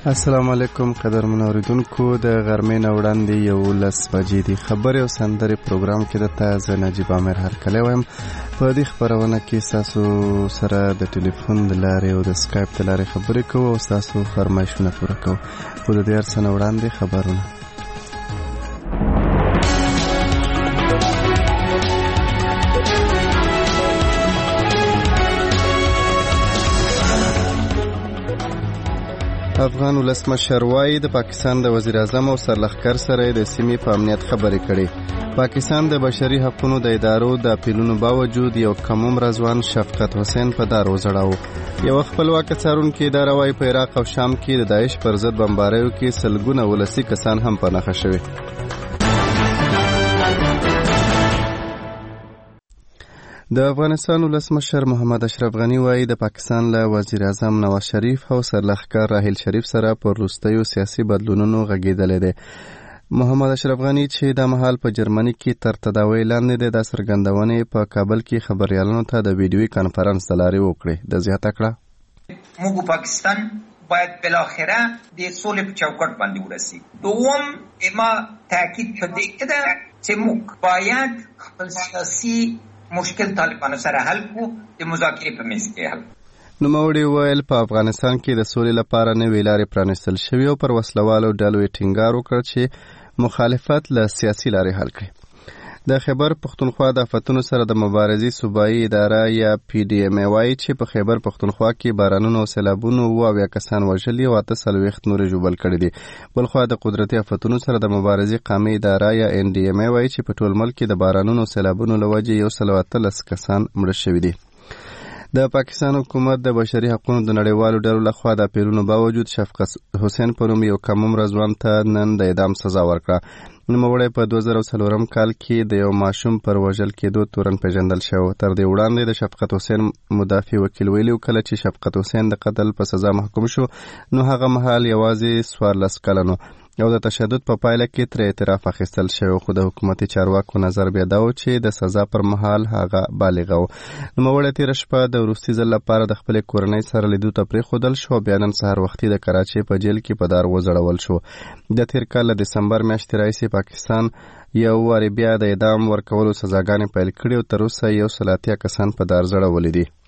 السلام علیکم قدرمن اوریدونکو، د غرمې نه وړاندې 11 بجې دي. خبرې او سندرې پروګرام کې درته زه نجیب عامر هرکلی وایم. په دې خپرونه کې ستاسو سره د ټلیفون د لارې او د سکایپ د لارې خبرې کوو او ستاسو فرمایشونه پوره کوو. خو د دې هر څه نه وړاندې خبرونه. افغان ولسمشر وایي د پاکستان د وزیر اعظم او سرلښکر سره د سیمې په امنیت خبرې کړي. پاکستان د بشري حقوقو د ادارو د اپیلونو باوجود یو کم عمره ځوان شفقت حسین په دار وځړاوه. یو خپلواک څارونکي اداره وایي په عراق او شام کې د داعش پر ضد بمباریو کې سلګونه ولسي کسان هم په نښه شوي. د افغانستان ولسمشر محمد اشرف غنی وایي د پاکستان له وزیر اعظم نواز شریف او سرلښکر راحیل شریف سره پر وروستیو سیاسي بدلونونو غږېدلی دی. محمد اشرف غنی چې د مهال په جرمني کې تر تداوی لاندې دی، د څرګندونې په کابل کې خبريالانو ته د ویډیوي کانفرنس د لارې وکړې. د زیاته کړه موږ پاکستان باید بالاخره د سولې په چوکاټ باندې ورسي. دوم ما تاکید په دې کې ده چې موږ باید خپل سیاسي مشکل طالبانو سره حل کو، د مذاکرې په میز کې حل. نوموړي ویل په افغانستان کې د سولې لپاره نوې لارې پرانیستل شوي او پر وسلوالو ډلو یې ټینګار وکړ چې مخالفت له سیاسي لارې حل کړي. د خیبر پښتونخوا د آفتونو سره د مبارزې صوبایي اداره یا PDM وایي چې په خیبر پښتونخوا کې بارانونو او سیلابونو 28 کسان وژلي او 48 نور ژوبل کړي دي. بلخوا د قدرتي آفتونو سره د مبارزې قومي اداره یا NDMA وایي چې په ټول ملک کې د بارانونو او سیلابونو له وجې 113 کسان مړه شوي دي. د پاکستان حکومت د بشري حقوقو د نړیوالو ډلو لخوا د اپیلونو باوجود شفقت حسین په نوم یو کم عمره ځوان ته نن د اعدام سزا ورکړه. نوموړی په 2004 کال کې د یو ماشوم پر وژل کېدو تورن پیژندل شو. تر دې وړاندې د شفقت حسین مدافع وکیل ویلي کله چې شفقت حسین د قتل په سزا محکوم شو نو هغه مهال یوازې 14 کلن او د تشدد په پایله کې تر اعتراف اخیستل شوی، خو د حکومتي چارواکو نظر بیا دا و چې د سزا پر مهال هغه بالغ و. نوموړی تېره شپه د وروستي ځل لپاره د خپلې کورنۍ سره لیدو ته پرېښودل شو او بیا نن سهار وختي د کراچۍ په جیل کې په دار وځړول شو. د تېر کال د دسمبر میاشتې راهیسې پاکستان یو وارې بیا د اعدام ورکولو سزاګانې پیل کړي او تر اوسه 180 کسان په دار ځړولي دي.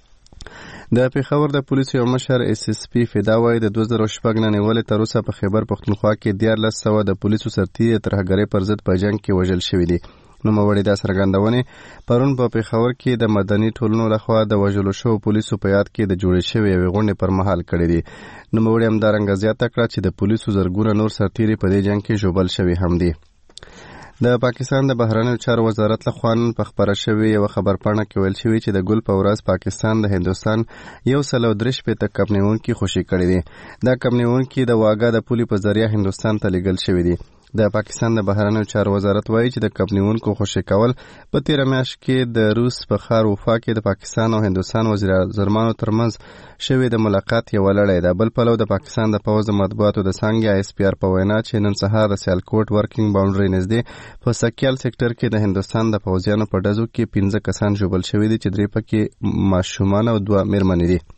د پېښور د پولیسو یو مشر SSP فدا وایي د 2006 نه نیولې تر اوسه په خیبر پښتونخوا کې 1400 د پولیسو سرتیري د ترهګرۍ پر ضد په جنګ کې وژل شوي دي. نوموړي دا څرګندونې پرون په پېښور کې د مدني ټولنو لخوا د وژلو شوو پولیسو په یاد کې د جوړې شوې یوې غونډې پر مهال کړې دي. نوموړي همدارنګه زیاته کړه چې د پولیسو زرګونه نور سرتیري په دې جنګ کې ژوبل شوي هم دي. د پاکستان د بهرنیو چارو وزارت لخوا په خبره شوې یو خبرپاڼه کې ویل شوي چې د ګل په ورځ پاکستان د هندوستان 133 کب نیونکي خوشي کړي دي. دا کب نیونکي د واګا د پولې په ذریعه هندوستان ته لیږل شوي دي. د پاکستان د بهرنیو چارو وزارت وایي چې د کب نیونکو خوشي کول په تېره میاشت کې د روس په ښار وفا کې د پاکستان او هندوستان وزیر اعظمانو ترمنځ شوې د ملاقات یوه لړۍ ده. بل پلو د پاکستان د پوځ د مطبوعاتو د څانګې ISPR په وینا چې نن سهار د سیالکوټ ورکینګ باونډري نږدې په سکیال سیکټر کې د هندوستان د پوځیانو په ډزو کې 15 کسان ژوبل شوي دي چې 3 پکې ماشومان او 2 مېرمنې دي.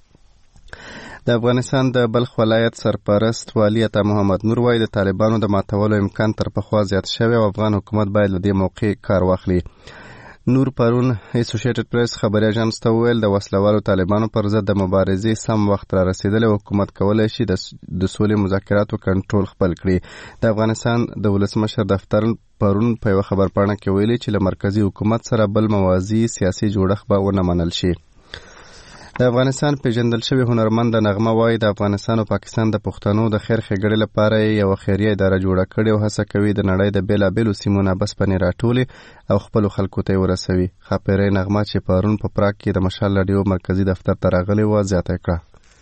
د افغانستان د بلخ ولایت سرپرست والی عطا محمد نور وایي د طالبانو د ماتولو امکان تر پخوا زیات شوی او افغان حکومت باید له دې موقع کار واخلي. نور پرون اسوسییټډ پریس خبري اژانس ته ویل د وسلوالو طالبانو پر ضد د مبارزې سم وخت را رسیدلی او حکومت کولی شي د سولې مذاکراتو کنټرول خپل کړي. د افغانستان د ولسمشر دفتر پرون په یوه خبرپاڼه کې ویلي چې له مرکزي حکومت سره بل موازي سیاسي جوړښت به ونه منل شي. د افغانستان پیژندل شوی هنرمند نغمه وایي د افغانستان او پاکستان د پښتنو د خیر ښېګړې لپاره یوه خیریه اداره جوړه کړې او هڅه کوي د نړۍ د بېلابېلو سیمو نه بسپنې راټولې او خپلو خلکو ته یې ورسوي. ښاپیرۍ نغمه چې پرون په پراګ کې د مشال راډیو مرکزي دفتر ته راغلې وه زیاته کړه.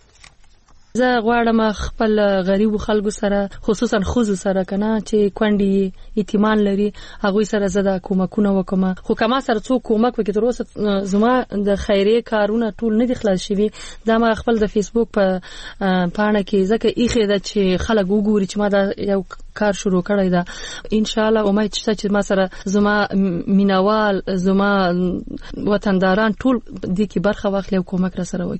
زه غواړم خپل غریبو خلکو سره خصوصا خوځو سره کنه چې کونډي یتیمان لري هغوی سره زه د کومکونه وکم، خو کما سره څوک کومک وکړي تر اوسه زما د خیریه کارونه ټول نه دي خلاص شوي. دا ما خپل د فیسبوک په پاڼه کې ځکه ایښې ده چې خلک وګوري چې ما دا یو کار شروع کړی ده. ان شاء الله امید شته چې ما سره زما مینوال زما وطنداران ټول دې کې برخه واخلي او کومک را سره وکړي.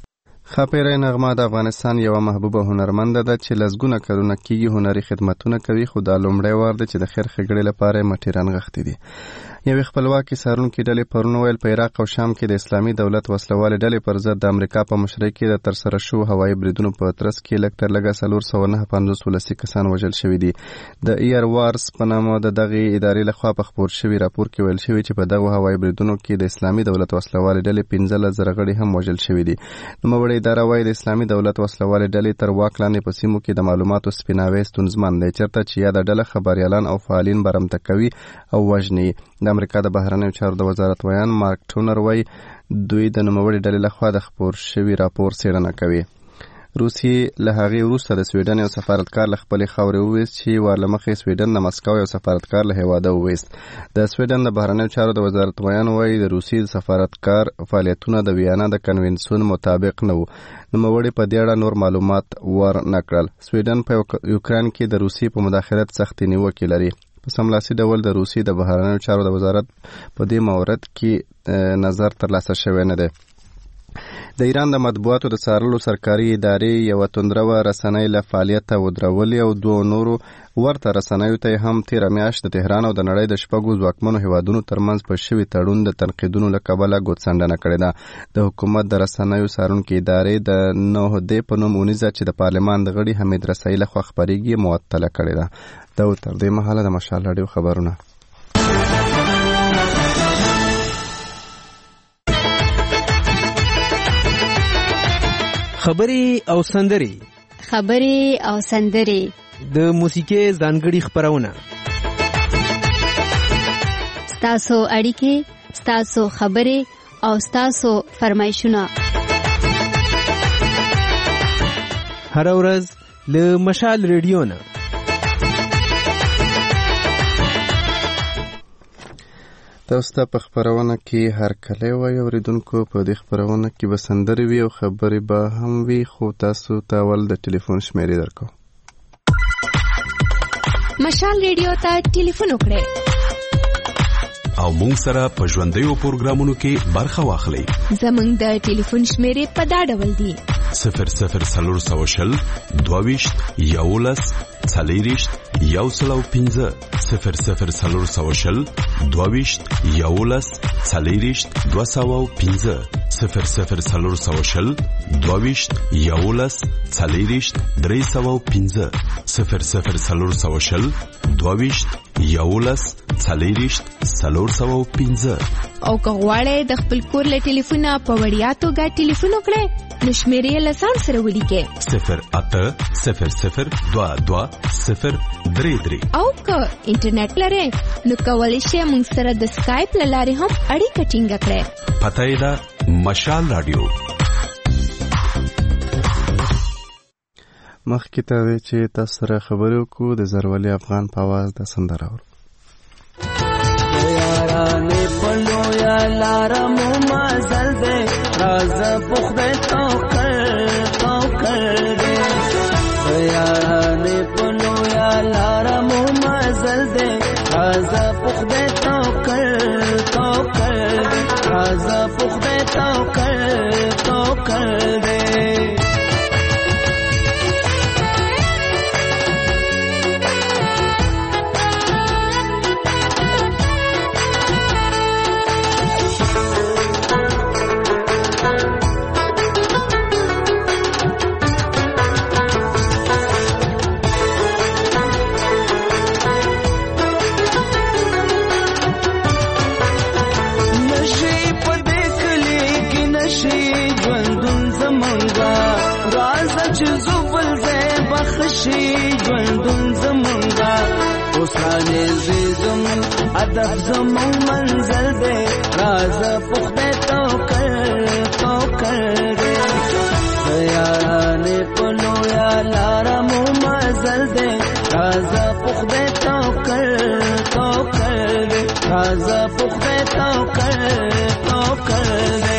خاپیری نغمه د افغانستان یوه محبوبه هنرمنده ده چې لسګونه کلونه کېږي هنري خدمتونه کوي، خو دا لومړی وار دی چې د خیر ښېګړې لپاره یې مټې رانغښتې دي. یوې خپلواکې څارونکې ډلې پرون ویل په عراق او شام کې د اسلامي دولت وسلوالې ډلې پر ضد د امریکا په مشرۍ کې د ترسره شوو هوایي بریدونو په ترڅ کې لږ تر لږه 459 ولسي کسان وژل شوي دي. د ایئر وارز په نامه د دغې ادارې لخوا په خپور شوي راپور کې ویل شوي چې په دغو هوایي بریدونو کې د اسلامي دولت وسلوالې ډلې 15,000 غړي هم وژل شوي دي. نوموړې اداره وایي د اسلامي دولت وسلوالې ډلې تر واک لاندې په سیمو کې د معلوماتو سپیناوی ستونزمن دی، چېرته چې یاده ډله خبریالان او فعالین برمته کوي او وژني. د امریکا د بهرنیو چارو د وزارت ویان مارک ټونر وایي دوی د نوموړې ډلې لخوا د خپور شوي راپور څېړنه کوي. روسیې له هغې وروسته د سویډن یو سفارتکار له خپلې خاورې وویست چې وار له مخې سویډن د مسکو یو سفارتکار له هېواده وویست. د سویډن د بهرنیو چارو د وزارت ویان وایي د روسیې د سفارتکار فعالیتونه د ویانا د کنونسیون مطابق نه وو. نوموړي په دې اړه نور معلومات ور نه کړل. سویډن په یوکران کې د روسیې په مداخلت سختې نیوکې لري. په سملاسي ډول د روسیې د بهرنیو چارو د وزارت په دې مورد کې نظر ترلاسه شوی نه دی. د ایران د مطبوعاتو د څارلو سرکاري ادارې یوه توندروه رسنۍ له فعالیته ودرولې او دوو نورو ورته رسنیو ته هم تېره میاشت د تهران او د نړۍ د شپږو ځواکمنو هیوادونو ترمنځ په شوي تړون د تنقیدونو له کبله ګوتڅنډنه کړې ده. د حکومت د رسنیو څارونکې ادارې د نهدې په نوم اونیزه چې د پارلمان د غړي حمید رسایي لخوا خپرېږي معطله کړې ده. دا تر دې مهاله د مشال راډیو خبرونه. خبرې او سندرې د موسیقي ځانګړي خبرونه، ستاسو اړیکې، ستاسو خبرې او ستاسو فرمایشونه هر ورځ له مشال ریډیو نه. تاسو ته په خبرونه کې هر کله وایي اوریدونکو په دې خبرونه کې به سندرې وي او خبرې به هم وي، خو تاسو ته ول د ټلیفون شمیرې درکو. مشال ریډیو ته ټلیفون وکړئ او مونږ سره په ژوندیو پروګرامونو کې برخه واخلئ. زمونږ د ټلیفون شمیرې په دا ډول دي: 0040 22 11 40 105 0040 22 11 40 205 0040 22 11 40 305 0040 22 11 40 305. او که غواړئ د خپل کور له ټلیفونه په وړیا توګه ټلیفون وکړئ نو شمیرې له ځان سره ولیکئ 080022 او که انټرنیټ لرئ نو کولی شئ موږ سره د سکایپ له لارې هم اړیکه ټینګه کړئ. پته یې ده مشال راډیو. مخکې ته وی چې تاسو سره خبرې وکړو د زرولي افغان په आवाज د سندره اورو. یارانې پلو یا لارم مازل دې راز پخده توکل دې یارانې پلو یا لارم مازل دې راز پخده توکل راز پخده توکل دې هدف زمون منزل دے راز پختے توکل دے یارانې پلو یا لارم منزل دے راز پختے توکل دے راز پختے توکل دے.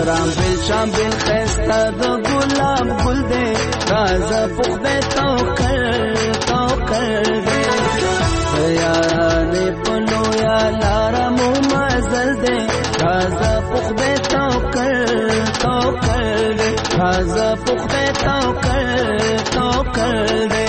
رامبل شامبل خسته د ګلاب ګل دی رازه پخده توکل دی یارانې په لویا لاره مو مزل دی رازه پخده توکل دی رازه پخده توکل دی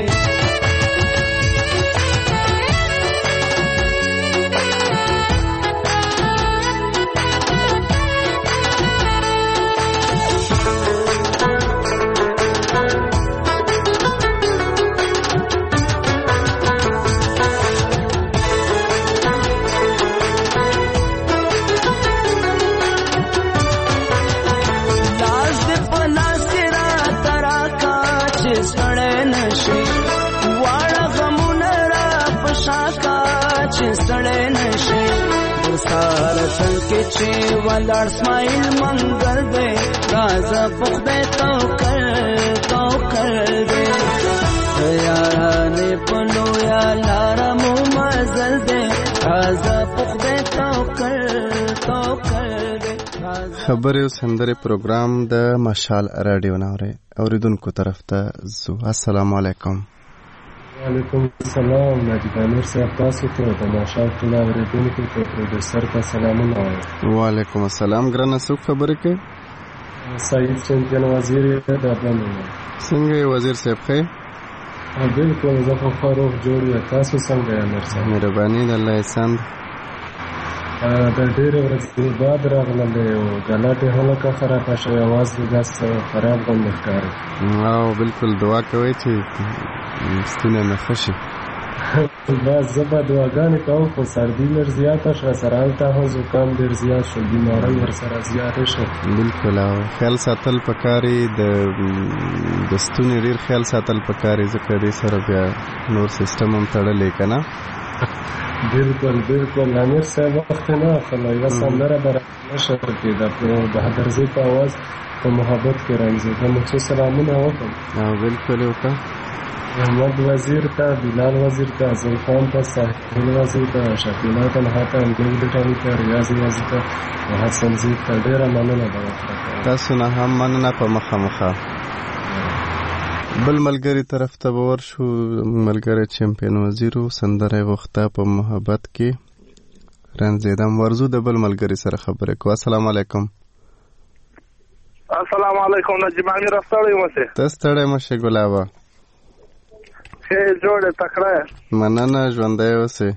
کې چې ولر سمایل منګل دی رازه پخده توکل دی یارانې په لویا لاره مو مزل دی رازه پخده توکل دی خبرې او سندرې پروګرام د مشال رادیو نه اوریدونکو طرف ته زو. السلام علیکم. وعلیکم السلام. ناجی امیر صاحب تاسو ته د ماشال ټول اوریدونکو ته پروډوسر ته سلامونه وایم. وعلیکم السلام. ګرانه څوک خبرې کوي؟ سعید چمپیون وزیر د افغانستان. څنګه یې وزیر صاحب ښه؟ بالکل زه خو روغ جوړ یم. تاسو څنګه یې امیر صاحب؟ مهرباني د الله احسان. د ډېرې ورځې بعد راغللی او د لاټې هلکه خرابه شوې اواز دې داس خراب غوندې ښکاري. او بالکل دعا کوئ چې ستونی مې ښه شي. بس زه به دعاګانې کوم خو سردي لږ زیاته شوه سره هلته هم زکام ډېر زیات شو بیمارۍ ورسره زیاتې شوه. بالکل او خیال ساتل پکاري د ستوني ډېر خیال ساتل پکاري ځکه دې سره بیا نور سیسټم هم تړلی که نه. بالکل امیر صاحب وخت نه اخلو یوه سندره به نشر کېده په بهادرزۍ په اواز په محبت کې رنځېده نو څو سلامونه وکړم. بالکل یې وکړه. احمد وزیر ته، بلال وزیر ته، زلخان ته، ساحل وزیر ته، شکیلا تنها ته، انګلیټاني ته، ریاض وزیر ته او حسن زید ته ډېره مننه ده وکړه. تاسو نه هم مننه په مخه. بل ملګری طرف ته به ورشو. ملګری چمپیون وزیرو سندره غوښته په محبت کې رنځېدم. ورزو د بل ملګری سره خبرې کوو. السلام علیکم. السلام علیکم. نجیب امیر ستړی مشه؟ ته ستړی مشه ګلابه. ښه جوړه تکړه. مننه ژوندی اوسې.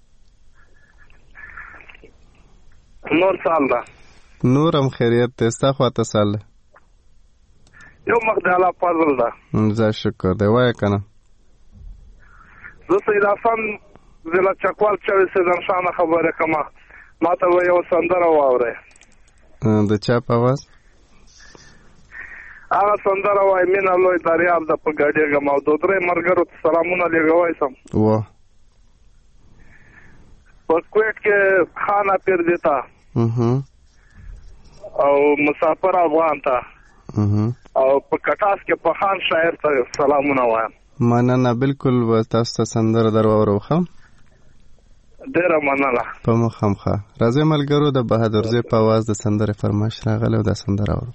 نور سال ده. نور هم خیریت دی. ستا خواته سال ده؟ یو مخ د الله فضل ده. زه شکر دی. وایه که نه. زه سید حسن ضلع چکوال چوي سیدن شانه خبرې کوم. ما ته به یو سندره واورئ. د چا په اواز؟ هغه سندره وایي مینه لوی دریاب ده په ګډېږم او دو درې ملګرو ته سلامونه لېږوی سم. په کویټ کې خان پیر دیتا او مسافر افغان ته او په کټاس کې په خان شاعر ته سلامونه وایم. مننه. بالکل به تاسو ته سندره در واورو ښه؟ ډېره مننه. په مخه. راځئ ملګرو د بهادرزۍ په اواز د سندرې فرمایش راغلی او دا سندره اورو.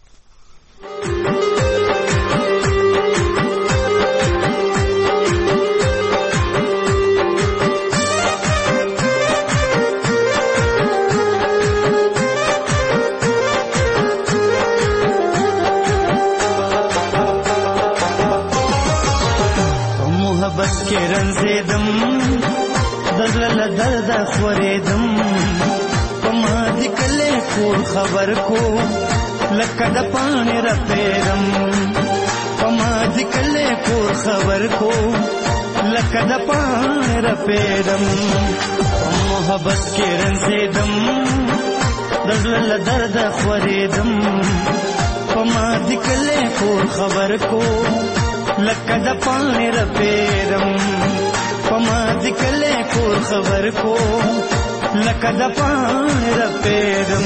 محبت کې رنځېدم دزړه درد خورېدم په ما دې کله کور خبر کو لکه د پاڼې رپېدم په ما دې کله کور خبر کو لکه د پاڼې رپېدم محبت کې رنځېدم دزړه درد خورېدم په ما دې کله کور خبر کو لکه د پاڼې رپېدم په ما دې کله کور خبر کو لکه د پاڼې رپېدم.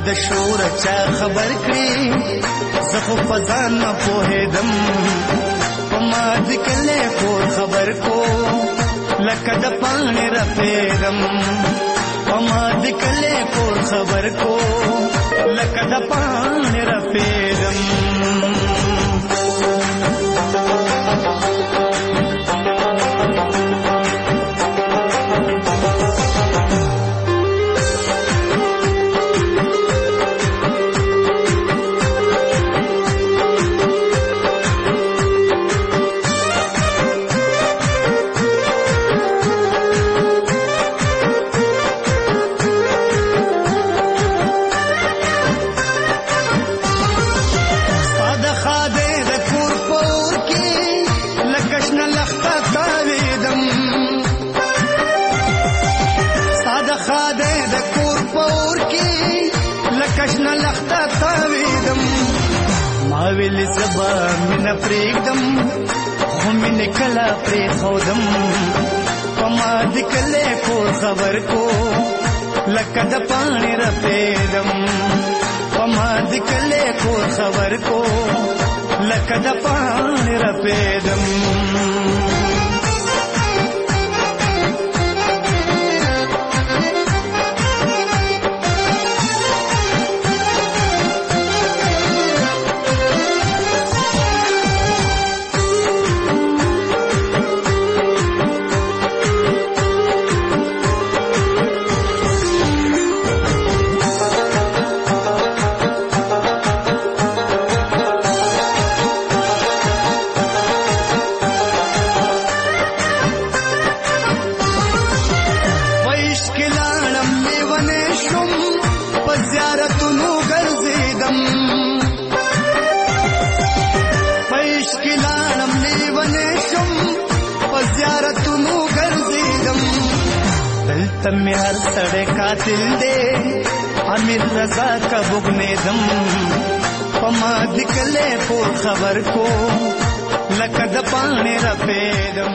د شور چا خبر کړي زه خو فزان نه پوهېدم په ما د کله کور خبر کو لکه د پاڼې رپېدم په ما د کله کور خبر کو لکه د پاڼې رپېدم ویلی سبا مینا پریږدم خو مینې کله پرېښودم په ما د کلي کور خبر کو لکه د پاڼې رپېدم په ما د کلي کور خبر کو لکه د پاڼې رپېدم تمی هر سڑے قاتل دے امیر رضا کا بغنیدم پما دکلے پور خبر کو لکد پانے رپیدم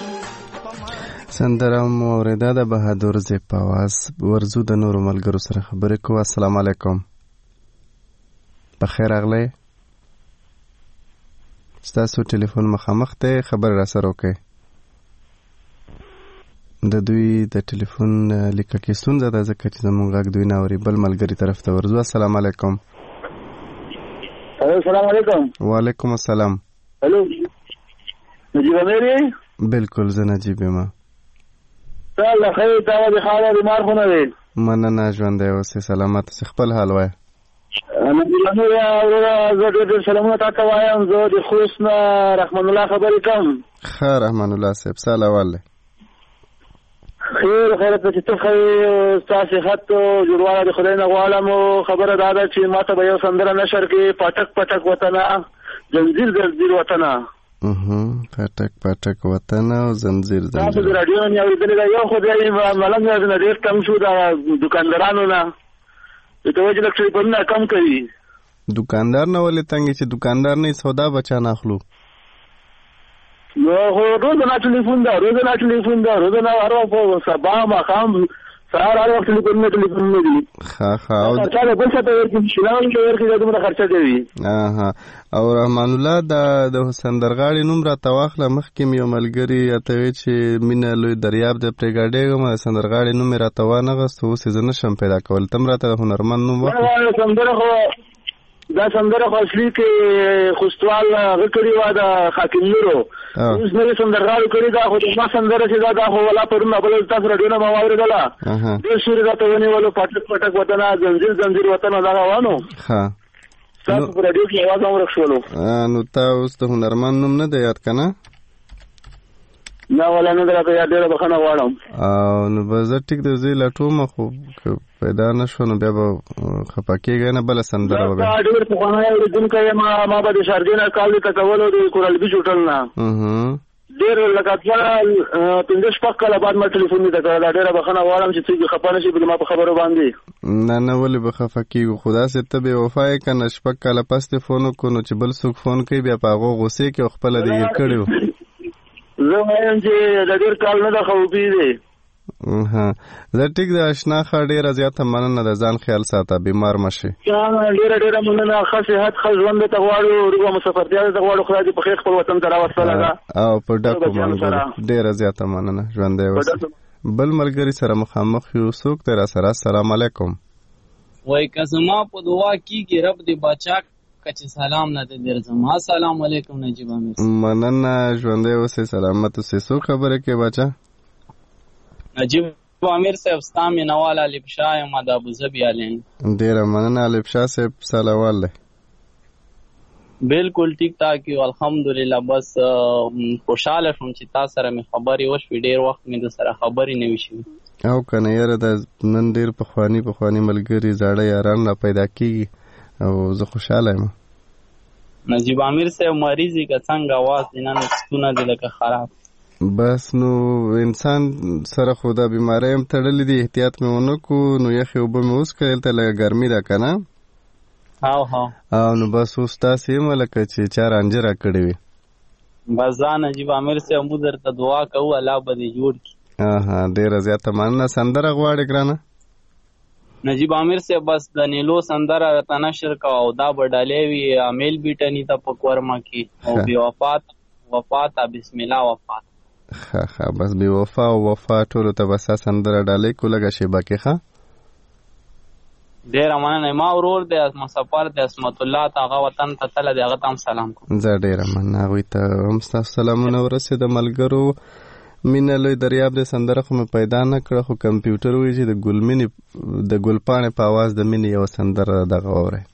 سندرم اوریدا د بهادر زیب आवाज ورزو د نورو ملګرو سره خبرې کوو. السلام علیکم. بخیر اغلی ستاسو ټلیفون مخامخ ته خبر را سره وکړئ. د دوی د ټلیفون لیکه کې ستونزه ده ځکه چې زموږ غږ دوی نه اوري. بل ملګري طرف ته ورځو. السلام علیکم. السلام علیکم. وعلیکم السلام. هلو نجیب امیر یې؟ بالکل زه نجیب یم. الله خیر تا د خاله بیمار خو نه دی؟ مننه ژوندی اوسې سلامت اوسې. خپل حال وایه. نجیب امیر وروره زه ډېر سلامونه تا ته وایم. زه د خوست نه رحمان الله خبرې کوم. ښه رحمان الله صاحب څه حال دی؟ خیر خیرت چې ته ښه ستا صحت جوړوالی د خدای نه غواړم. خبره دا ده چې ما ته به یو سندره نشر کې پټک پټک وطنه زنځیر زنځیر وطنه پټک پټک وطنه او زنځیر زنځیر. تاسو د راډیو نه اورېدلې ده. یو خو بیا ملنګ نه ډېر کم شو د دوکاندارانو نه د توجه لږ ټلیفونونه کم کوي. دوکاندار نه ولې تنګ چې دوکاندار نه سودا بچا نه اخلو. نو خو روزانه ټلیفون ده روزانه هر وخت سبا ماښام سهار هر وخت ټلیفونونه دي. ښه او چا بل څه ته ورکړي شیلان کې ورکړي دومره خرچه کوي. او رحمان الله د سندرغاړي نوم راته واخله. مخکې مې یو ملګري راته وی چې مینه لوی دریاب د پرېږدېږم سندرغاړي نوم مې راته وانغست. اوس یې زه نشم پیدا کولی. ته م راته د هنرمند نوم واخله. دا سندره خو اصلي کې خوستوال هغه کړې وه د حاکم نورو. اوس نوې سندرغاړو کړې ده. خو د ما سندره چې دا خو ولا پرون بله تاسو راډیو نه ما واورېدله. ډېر سوري راته ونیولو پټک پټک وطنه زنځیر زنځیر وطنه دغه وانو. ستاسو په راډیو کې اواز هم ورک شولو. نو تا اوس د هنرمند نوم نه دی یاد که نه؟ نه ولا نه ده راته یاد. ډېره بخښنه غواړم. نو به زه ټیک دی زه یې لټوم. خو پیدا نه شو نو بیا به خفه کېږئ نه. بله سندره به ډېر پخوانی اورېدونکی یم. ما به د شارجې نه کال دې ته کولو د کورالبي هوټل نه ډېر لکه 5-6 کاله بعد ما ټلیفون دې ته کړی. دا ډېره بخښنه غواړم چې څوک خفه نه شي زما په خبرو باندې. نه ولې به خفه کېږو. خو داسې ته بې وفا یې که نه 6 کاله پس دې فون وکړو نو چې بل څوک فون کوي بیا په هغو غوسې کې او خپله دې هېر کړي وو. زه وایم چې د ډېر کال نه ده خوبي دی. زه ټیک د اشنا ښه ډېره زیاته مننه د ځان خیال ساته بیمار مشي ډېره مننه ښه صحت ښه ژوند ته غواړو روغه مسافرتیا ته غواړو خدای دې په خیر خپل وطن ته راوستله ده او په ډکو ملګرو ډېره زیاته مننه ژوندی اوسئ بل ملګري سره مخامخ یو څوک دی راسره السلام علیکم وای که زما په دعا کېږي رب دې باچا که چې سلام نه دې درځم السلام علیکم نجیب امیر مننه ژوندی اوسئ سلامت اوسئ څوک خبرې کوي باچا نجیب امیر صاحب ستا مینوال الف شاه یم د ابوظبي علین ډېره مننه الف شاه صاحب سلوال دی بالکل ټیک ټاک یو الحمدلله بس خوشحاله شوم چې تا سره مې خبرې وشوې ډېر وخت مې د سره خبرې نه وي شوي او که نه یاره د نن ډېر پخواني ملګري زاړه یاران را پیدا کېږي او زه خوشحاله یم نجیب امیر صاحب مریض یې که څنګه اواز دی نن ستونه دی لکه خراب بس نو انسان سره خو دا بیماری هم تړلې دي احتیاط مې ونه کړو نو یخې اوبه مې وڅښلې دلته لږه ګرمي ده که نه او نو بس اوس تاسې یم لکه چې چا رانجه را کړې وي بس ځان نجیب امیر صاحب موږ درته دعا کوو الله به دې جوړ کړي ډېره زیاته مننه سندره غواړې ګرانه نجیب امیر صاحب بس د نیلو سندره راته نشر کوه او دا به ډالۍ وي امیل بیټني ته په کورمه کې او بې وفاته بسم الله وفات ښه بس بې وفا او وفا ټولو ته به ستا سندره ډالۍ کړو لږه شیبه کې ښه ډېره مننه ما ورور دی مسافر دی عصمت الله ته هغه وطن ته تله دی هغه ته هم سلام کوم زه ډېره مننه هغوی ته هم ستاسو سلامونه ورسېده ملګرو مینه لوی دریاب دی سندره خو مې پیدا نه کړه خو کمپیوټر وایي چې د ګلپاڼې په اواز د مینې یوه سندره دغه واورئ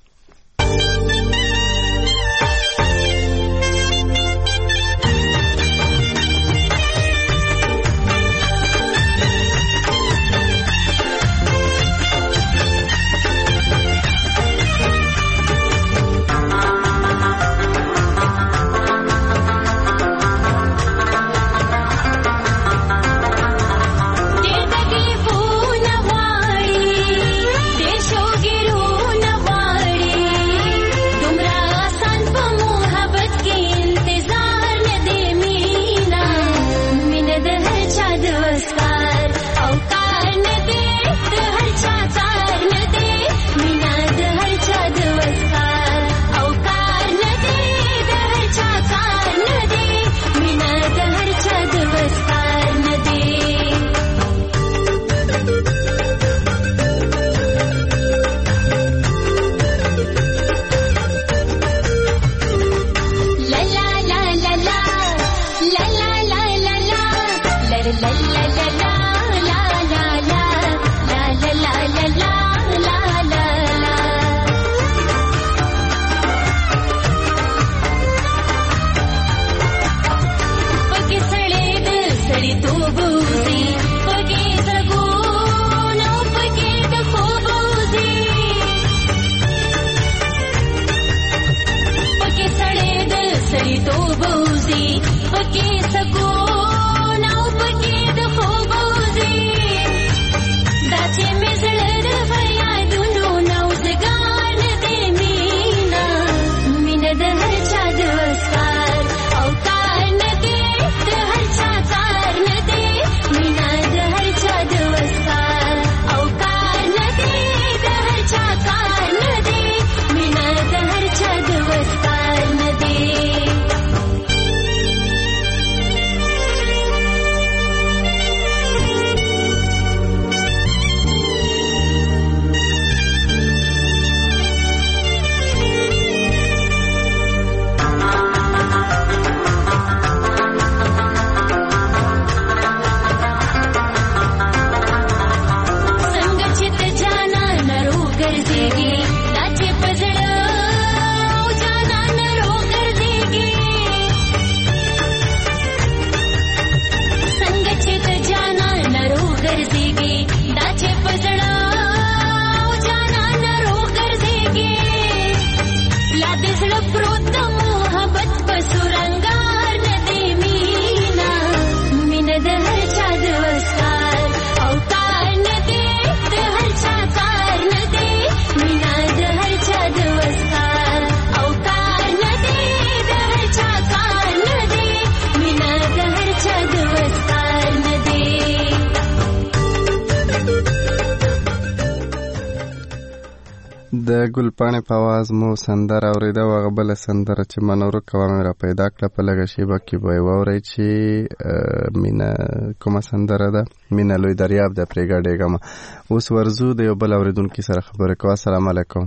د ګلپاڼې په आवाज مو سندره اورېده او هغه بله سندره چې ما نور کوه مې را پیدا کړه په لږه شیبه کې به یې واورئ چې مینه کومه سندره ده. مینه لوی دریاب ده پرې ګډېږمه. اوس ورځو د یو بل اورېدونکي سره خبرې کوو. السلام علیکم.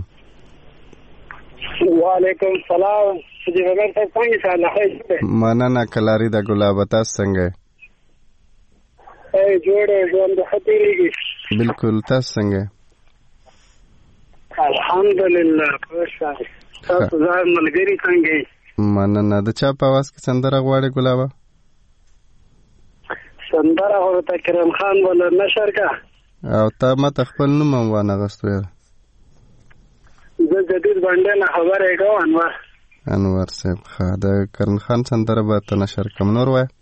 وعلیکم السلام. سجیب امیر صاحب څنګه حالت؟ مننه کلاري د ګلابه. تاسو څنګه یې؟ جوړ ژوند ښه تېرېږي. بالکل. تاسو څنګه یې؟ الحمدلله خوشحال. تاسو ځان ملګری څنګه یې؟ مننه. د چا په आवाज کې سندره غواړې ګلابه؟ سندره خو ته کرم خان ولا نشر کا او تا ماته خپل نوم هم وانغستو یاره. زه جدید باندې نه خبرې کوم. انور صاحب ښه د کرم خان سندره به ته نشر کم. نور وایه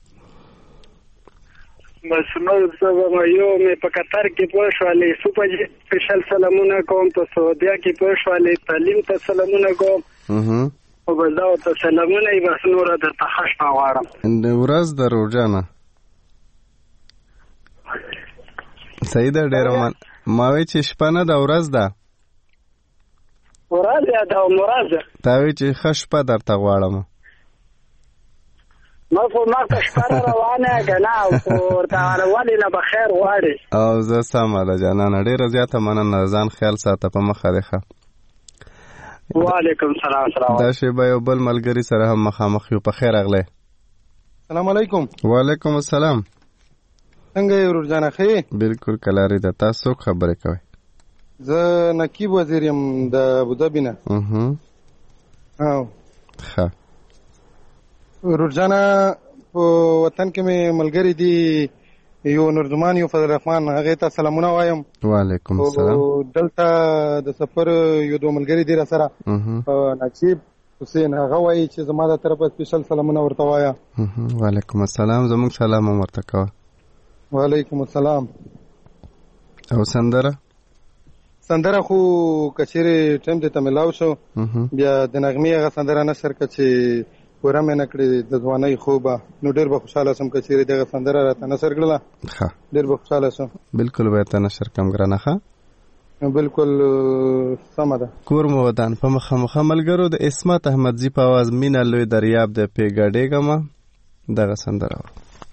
بس نور زه یو مې په قطر کې پوه شولې سوپر سپیشل سلامونه کوم. په سعودیه کې پوه شولې تعلیم ته سلامونه کوم. او بس دا ورته سلامونه یې بس نور درته ښه شپه غواړم. د ورځ د روژانه صحیح ده ډېره. ما وایي چې شپه نه ده ورځ ده. ورځ یا ده مرځ تا وایي چې ښه شپه درته غواړم. ما خو ما ته شپه روانه که نه او ورته ولې نه به خیر غواړې. او زه سمه ده جانانه. ډېره زیاته مننه. ځان خیال ساته په مخه دی. ښه. وعلیکم السلام. دا شیبه یو بل ملګري سره هم مخامخ یو. په خیر راغلی. السلام علیکم. وعلیکم السلام. څنګه یې ورور جانه ښه یې؟ بالکل کلاري ده. تاسو څوک خبرې کوئ؟ زه نقیب وزیر یم د ابوظبي نه. ښه ورور جانه په وطن کې مې ملګري دي یو نورزمان یو فضل رحمان هغې ته سلامونه وایم. وعلیکم السلام. دلته د سفر یو دو ملګري دي را سره نقیب حسین هغه وایي چې زما د طرفه سپیشل سلامونه ورته وایه. وعلیکم السلام. زموږ سلام هم ورته کوه. وعلیکم السلام. او سندره خو کچېرې ټایم دې ته ملاو شو بیا د نغمې هغه سندره نشر که چې پوره مې نه کړې د ځوانۍ خوبه نو ډېر به خوشحاله شم که چېرې دغه سندره راته نشر کړله. ډېر به خوشحاله شم. بالکل به ته نشر کم ګرانه. ښه بالکل سمه ده. کور مو ودان په مخامخه ملګرو د اسمت احمدزي په आवाज مینه لوی دریاب د پې ګډېږمه دغه سندره.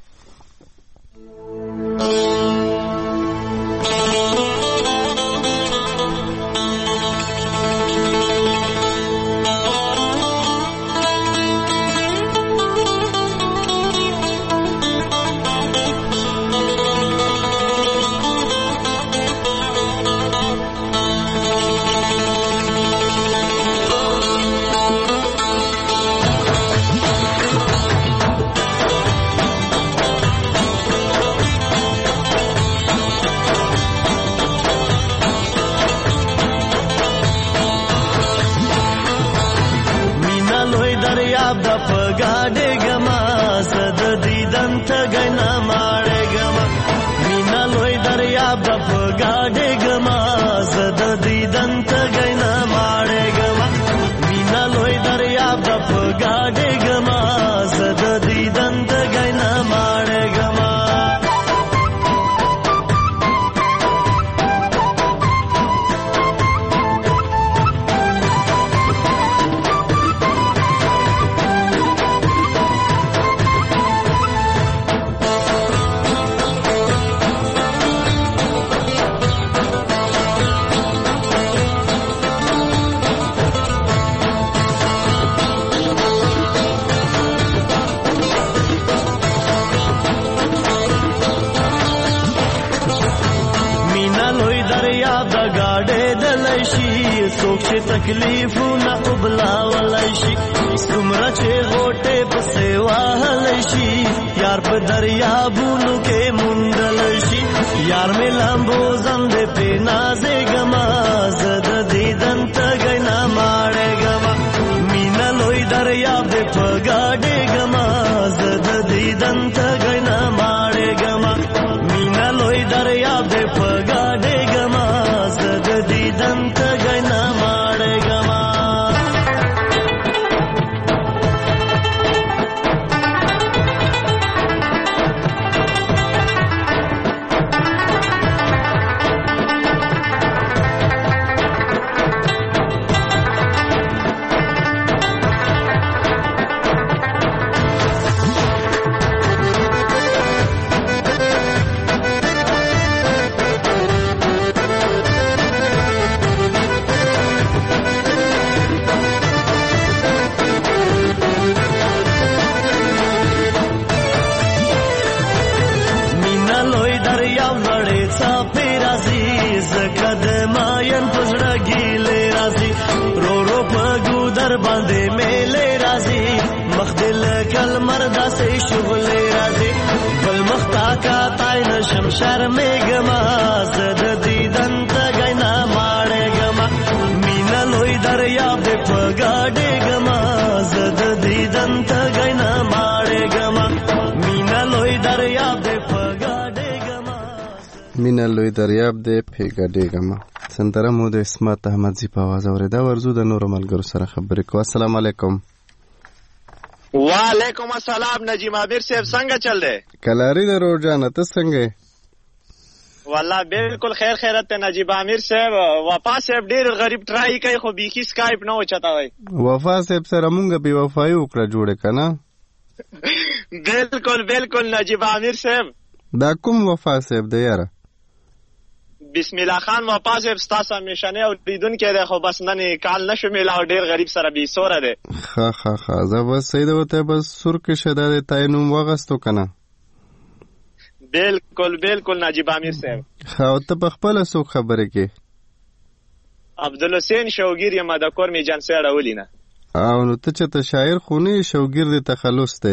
تکلیفونه وبلاولای شي څومره چې غوټه په سیوا هلای شي یار په دریابونو کې موندل شي یار مې لامبو زم دې په نازې ګما زد دیدن ته غنا ماړې ګما مینا لوی دریاب دې په ګاډې ګما زد دیدن ته غنا ماړې ګما مینا لوی دریاب دې په ګاډې ګما زد دیدن ته غنا ماړې ګما دریا وړې څاپې راځي زکه د ماین پزړه ګیلې راځي رو رو په ګودر باندې میلې راځي مخ دل کل مردا سي شغلې راځي بل مختا کا تای نشم شرمېږما زد دیدن ته غینا ماړېږما مینا لوی دریا په پګاډېږما زد دیدن ته غینا ماړېږما مینا لوی دریا په پګاډېږما مینا لوی دریاب دې پګاډېږما سندره مو د اسمت احمدزي په आवाज اورېدا ورزو د نور ملګرو سره خبرې کوو. السلام علیکم. وعلیکم السلام. نجیب عامر صاحب څنګه چل دی؟ کلاری د روزانه ته څنګه؟ والله بالکل خیر خیرت ته نجیب عامر صاحب. وفا صاحب ډیر غریب ټرای کوي خو بیخي سکایپ نه وچتاوي. وفا صاحب سره مونږ به وفای وکړه جوړه کنه. بالکل بالکل نجیب عامر صاحب. دا کوم وفا صاحب دی یاره؟ بسم الله خان وفا صاحب ستاسو همیشنه اوریدونکو دی خو بس نن کال نشو میلاو ډیر غریب سره بي سوره دی. ها زه بس سید وته بس سر کې شداد تاینوم وغستو کنه. بالکل بالکل نجیب عامر صاحب. خو ته په خپل سو خبره کې عبدالحسین شوګیر یم د کور می جان سره ولینا. او نو ته چې ته شاعر خونی شوګیر دی تخلص ته.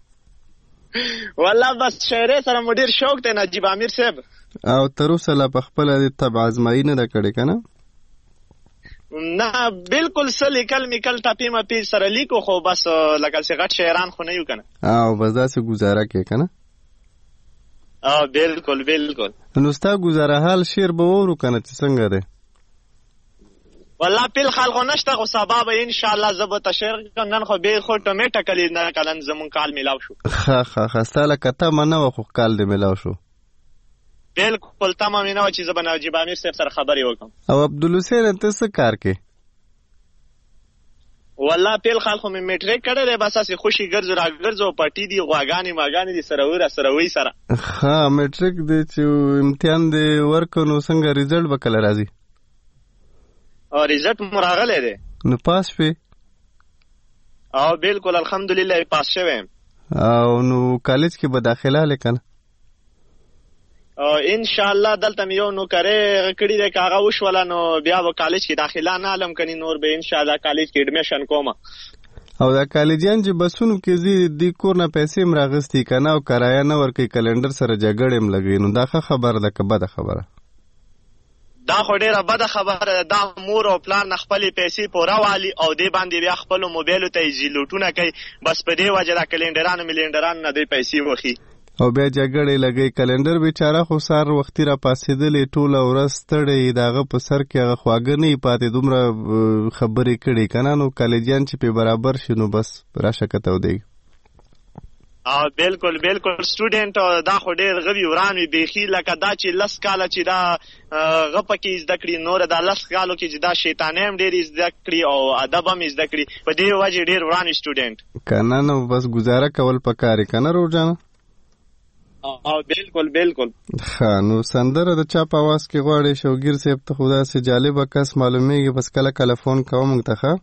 والله بس شاعر سره مډیر شوق ته نجیب عامر صاحب. او تر اوسه لا په خپل د تبع ازمایي نه کړې کنه؟ نه بالکل سلی کل میکل ټاپی ما پی سره لیکو خو بس لکه څنګه غټ شاعران خو نه یو کنه. او بس داسې گزاره کې کنه. بالکل بالکل. نو ستا گزاره حال شعر به وورو کنه چې څنګه ده؟ والله پیل خلکو نشته خو سبا به ان شاء الله زبط شعر نن خو به خو ټمیټه کلی نه کلن زمون کال میلاو شو. ها ستاله کته منه خو کال دې میلاو شو. بالکل تمام نه و چې زبن نجیب عامر صاحب سره خبرې وکم. او عبدالحسین ته څه کار کې؟ والله پیل خلکو می میټریک کړه دی بس اسې خوشي ګرځو را ګرځو پټی دی غواګانی ماګانی دي سره وی سره. ها میټریک دی چې امتحان دی ورکونو څنګه ریزلټ وکړه راځي؟ او ریزلټ مراغله دی. نو پاس شوې؟ او بالکل الحمدلله پاس شوم. او نو کالج کې به داخله لیکنه؟ ان شاء الله دلته یو نو کرے کړي د کاغه وشول نو بیا و کالج کې داخله نه علم کني نور به ان شاء الله کالج کې اډمیشن کوم. او دا کالجیان چې بسونو کې زی د کور نه پیسې مرغستی کنه او کرایه نه ورکي کلندر سره جګړې م لګي نو دا خبره ده که بده خبره؟ دا خو ډیره بده خبره ده. مور او پلان خپل پیسې پوره والی او دی باندې بیا خپل موبایل ته زیلوټونه کوي بس په دې وجه دا کلندرانو مليندران نه دی پیسې وخی او بیا جګړې لګي. کلندر بیچاره خو سار وختي را پاسېدلې ټوله ورځ ستړی دغه په سر کې هغه خواږه نه پاتې دومره خبرې کړي کنه. نو کالجیان چې په برابر شي نو بس راشه کته ودی. بالکل بالکل سټوډنټ دا خو ډېر غوي وران وي بیخي لکه دا چې لس کاله چې دا غپه کې زده کړي نور دا لس کالو کې چې دا شیطانې هم ډېر زده کړي او ادب هم زده کړي په دې وجه ډېر وران سټوډنټ کنه. نو بس گزاره کول پکاري کنه روزانه. بالکل بالکل. ها نو سندره د چا په आवाज کې غواړي شوګیر صاحب ته خدا سي جالبه کس معلومیږي بس کله فون کوم ته ښه.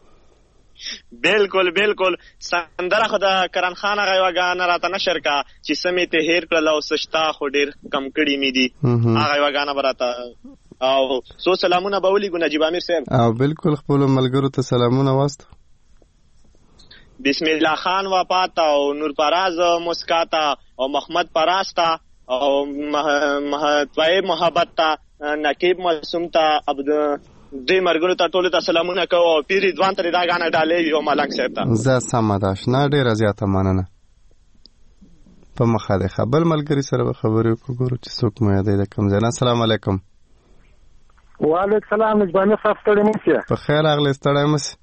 بالکل بالکل سندره خو د کرن خان هغه وګانه راته نشر کا چې سمې ته هیر کړل او سشتا خو ډیر کم کړي مې دي هغه وګانه براته او سو سلامونه به ولي ګو نجیب عامر صاحب. او بالکل خپل ملګرو ته سلامونه واستو. بسم الله خان وفاتا او نور پراز مسکاتا او محمد پراستا او طيب محبت تا نقیب معصوم تا عبد دوی مرګونو ته ټول ته سلامونه کوو او پیر ځوان ته دا غاڼه ډالې یو ملنګ صاحب ته زه سمداش نه ډیر زیاته مننه. په مخه ده خبر ملګری سره خبرې وکړو چې څوک مې یاد ده کوم ځای. السلام علیکم. وعلیکم السلام. نجبانه صاحب ستړی مشه؟ په خیر اغلی ستړی مشه.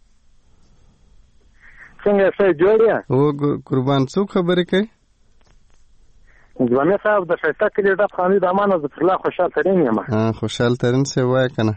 څنګه څه جوړیا؟ او قربان څوک خبرې کوي؟ نجبانه صاحب د شایسته کلی د خاني د امانه ذکر الله خوشحال ترين یم. خوشحال ترين څه وای کنه؟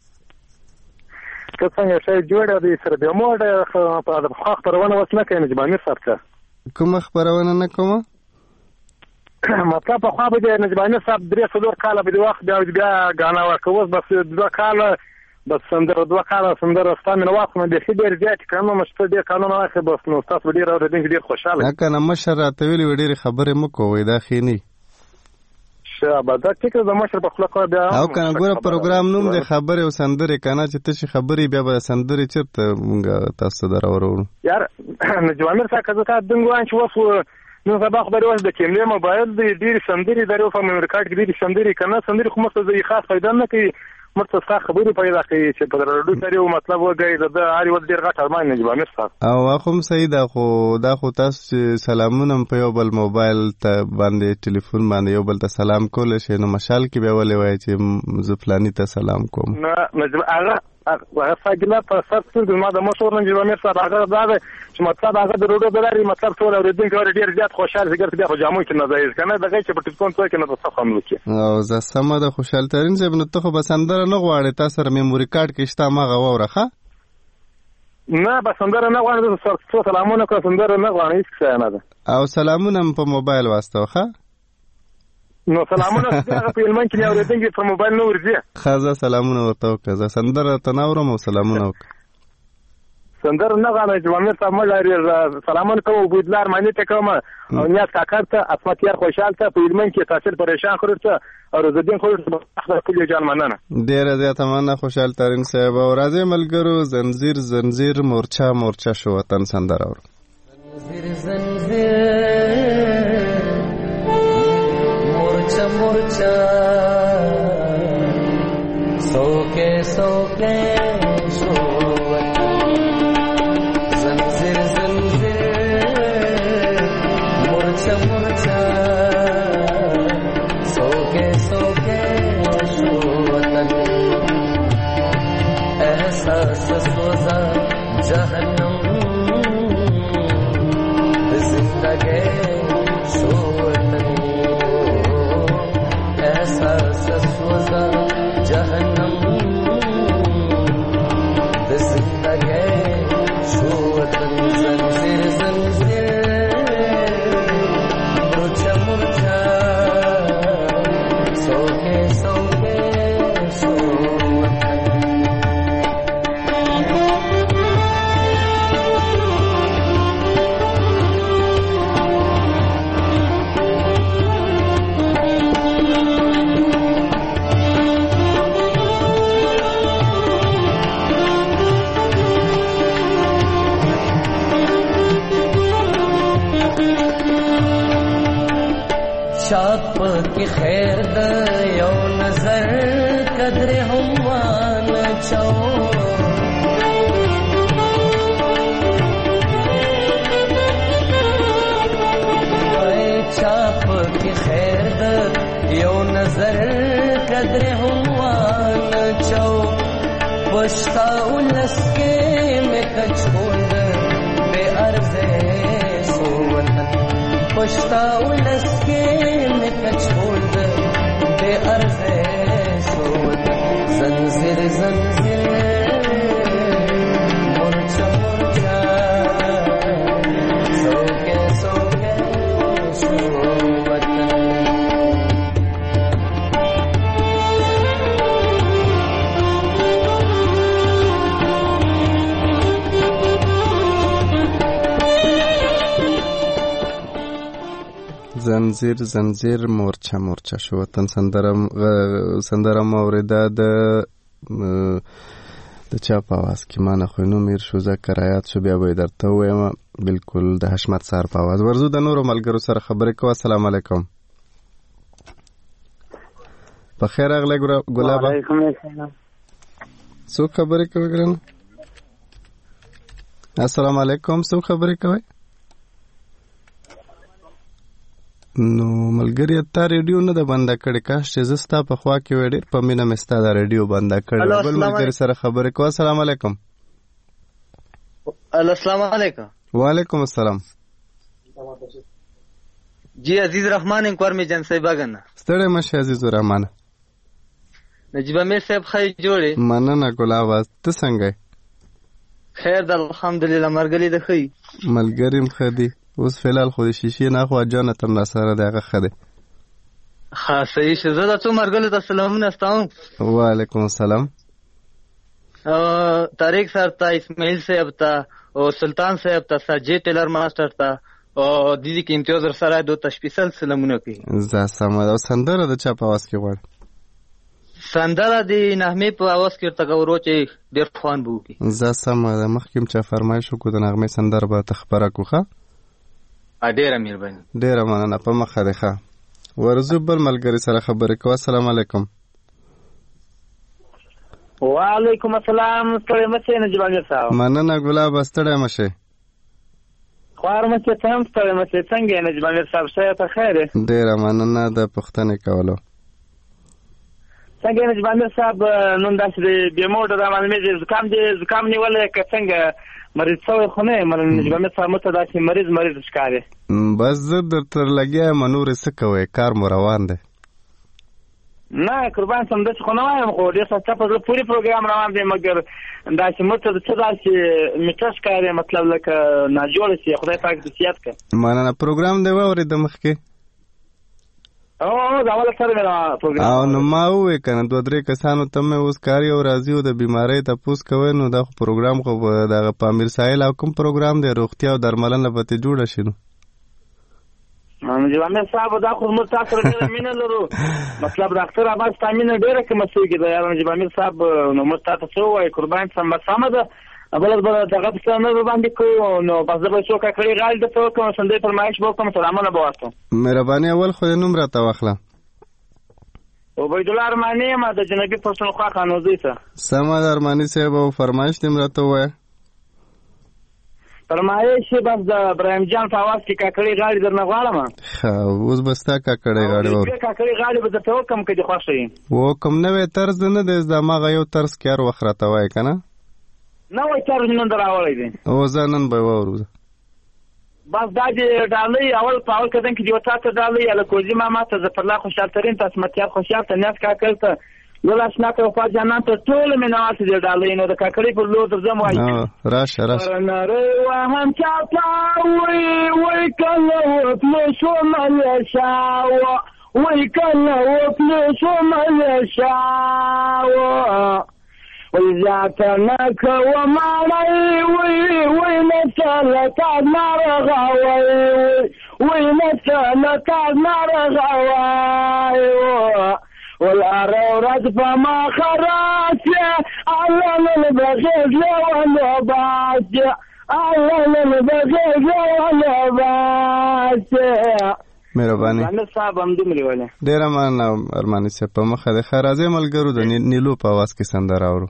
که څنګه څه جوړه دي سره به موډ په خبرونه وسنه کوي نجبانه صاحب ته. کوم خبرونه نه کومه؟ مطلب په خو به نجبانه صاحب درې څلور کاله به د وخت بیا غاڼه ورکوس بس دوه کاله بس سندره دوه کاله سندره ستامنه واخمه د خبر زیات کانو مشته د قانون راخه بس نو تاسو ډیر اوریدونکو ډیر خوشاله. کنه مشر راته ویلي ډیر خبره مکو وای دا خېنی. شابه ټیک د مشر په خپل کار بیا او کنه ګوره پروګرام نوم د خبرې او سندرې کنه چې ته شي خبرې بیا به سندرې چیرته مونږ تاسو درورو یار نجیب امیر صاحب کزه دنګوان چې وسو نو سبا خبرې وځ د کیمرې موبایل د ډېری سندري درو په ریکارډ کې ډېری سندري کنه سندري خو مخته د خاص فائدہ نه کوي مرته څه خبرې پیدا کوي چې په درلودو سره یو مطلب وګړي د اړ ود ډېر غټ ارمان نجیب امیر صاحب او اخم سید دا خو تاسو سلامونه په یو بل موبایل ته باندې ټلیفون باندې یو بل ته سلام کول شي نو مشال کې به ولې وای چې زفلانی ته سلام کوم نه نجیب هغه فاجله په سر د ما د مشور نجیب امیر صاحب هغه دا چې مطلب هغه د روډو دلاري مطلب ټول اوریدونکو ډیر زیات خوشاله زګر بیا په جامو کې نه ځای کنه دغه چې په ټلیفون څو کې نه څه خام لکه او زه سم د خوشاله ترين زه بنو ته خو بسندره نه غواړې تاسو سره میموري کارت کې شته ما غوړه نه بسندره نه غواړم څو سلامونه کوم سندره نه غواړم هیڅ څه نه ده او سلامونه په موبایل واسطه ښه نو سلامونه هغه په علمن کې اوریدونکو په موبایل نه ورځي خازه سلامونه ورته وکړه سندره تناورم او سلامونه وکړه سندر نه غواړم چې امیر صاحب مړ سلامونه کوم بودلار معنی ته کوم او نیاز کاکر ته اسمت یار خوشحال ته په علمن کې تاثیر پریشان خورته او رزدین خورته خپل کلی جان مننه ډیر زیات مننه خوشحال ترين صاحب او راځي ملګرو زنجیر مورچا شو وطن سندر اور زنجیر مورچا سوکے شو जहन्नम जिंदगी सोतनी ऐसा ससुजा जहन्नम जिंदगी सोतनी जंजीर मुरझा सोके चाप की खैर द यो नजर कदर हमवान चो चाप की खैर द यो नजर कदर हमवान चो पुश्ता उलस्के में कछोड़ बे अर्ज़े सोवतन पुश्ता उलस्के में कछोड़ बे अर्ज़े सोवतन जंजीर मुरझा सोके सोवतन زنجیر مورچا شو وطن سندرم اوریدا د چا په आवाज کې ما نه خو نو میر شو ذکرایات شو بیا به درته وایم بالکل د حشمت سار په आवाज ورزو د نورو ملګرو سره خبرې کوه السلام علیکم په خیر اغله ګلاب وعلیکم السلام سو خبرې کوي ګران السلام علیکم سو خبرې کوي نو ملګری ته ریډیو نه د بنده کړي کاش چې زستا په خوا کې وړي په مینه مستا د ریډیو بنده کړي بل ملګری سره خبرې کوه السلام علیکم السلام علیکم وعلیکم السلام جی عزیز رحمان انکوار می جن صاحب اگن ستړی مشه عزیز رحمان نجیب امیر صاحب خی جوړي مننه ګلاب ته څنګه خیر د الحمدلله مرګلی د خی ملګریم خدي اوس فعلال خو د شیشې نه خو جانه تم را سره دغه خده ها صحیح شه زه تاسو مرګله السلام نستاو وعلیکم السلام طارق صاحب تا اسماعیل صاحب تا او سلطان صاحب تا ساجد ټیلر ماستر تا او د دې کې امتیاز سره د تشپیسل سلامونه کوي. زه سم دا سندره د چا په आवाज کې وړ سندره د نغمه په आवाज کې ورته ورو چې ډېر خوان بو کی. زه سم دا مخکې چې فرمایش وکړو د نغمه سندره به تخبره کوخه. ډېر مهرباني. ډېر مننه په مخه ده. ورزو بل ملګری سره خبرې کوه. السلام علیکم. وعلیکم السلام. ستړی مشه نجیب امیر صاحب. مننه ګلاب ستړی مشه. خوار مشه تم ستړی مشه څنګه نجیب امیر صاحب شه ته خیر. ډېر مننه د پښتنې کولو. څنګه نجیب امیر صاحب نن داسې بیمور د معلومې زکام نیولې که څنګه مریض شوی خو نه یم نجیب امیر صاحب مته داسې مریض ښکاري. بس زه درته لګیا یم نورې څه کوئ کار مو روان دی. نه قربان سم داسې خو نه وایم خو ډېر سخته په زړه پورې پروګرام روان دی مګر داسې مته څه داسې میټه ښکاري مطلب لکه ناجوړه شي خدای پاک دې صحت کړي. مننه پروګرام دی واورېده مخکې دا اوله سره مې پروګرام او نو ما وویې که نه 2-3 کسانو ته مې اوس کاري او راځي او د بیمارۍ تپوس کوئ نو دا خو پروګرام خو دغه په امیر ساحل او کوم پروګرام دی روغتیا او درملنه به ترې جوړه شي. نو نجیب امیر صاحب دا خو موږ تاسو سره ډېره مینه لرو مطلب ډاکټر عباس ستا مینه ډېره کمه شوې ده یاره نجیب امیر صاحب نو موږ تا ته څه ووایو قربان سم سمه ده بله به دغه پسې نه باندې کوو نو بس زه به څو کاکړي غاړې درته وکړم سندۍ فرمایش به وکړم سلامونه به واستم. مهرباني اول خو دې نوم راته واخله. عبیدالله ارماني یم د جنوبي پښتونخوا خانوزۍ څخه. سمه ده ارماني صاحب او فرمایش دې م راته ووایه. فرمایش بس د ابراهیم جان په اواز کې کاکړي غاړې درنه غواړم. ښه اوس به ستا کاکړۍ غاړې واورو. کاکړي غاړې به درته وکړم که دې خوښ وي. وکړم نوی طرز دی نه دی زه هماغه یو طرز کې هر وخت راته وایې که نه. نوی طرز نن در راوړی دی. او زه نن به یې واورو. بس دا دې ډالۍ اول په اول قدم کې دې وتا ته ډالۍ الکوزي ماما ته ظفرالله خوشحال ترین ته اسمتیار خوشحال ته نیاز کاکړ ته لولا اشنا ته وفا جانان ته ټول مینوال ته دې ډالۍ نو د کاکړۍ پر لور درځم وایي راشه نری وهم چاپا وی کله وپلو شوم لشاوه وی کله وپلو شوم لشاوه وزیاته نکه وماړی وی نسلتا نارغوی وی نسلتا نارغوی والاره ورځ په ما خراسه الله نن بغیز لیوانو باسه الله نن بغیز لیوانو باسه. مهرباني صاحب هم دومره ویلې ډېره مننه ارماني صاحب په مخه د ښه راځئ ملګرو د نیلو په اواز کې سندره اورو.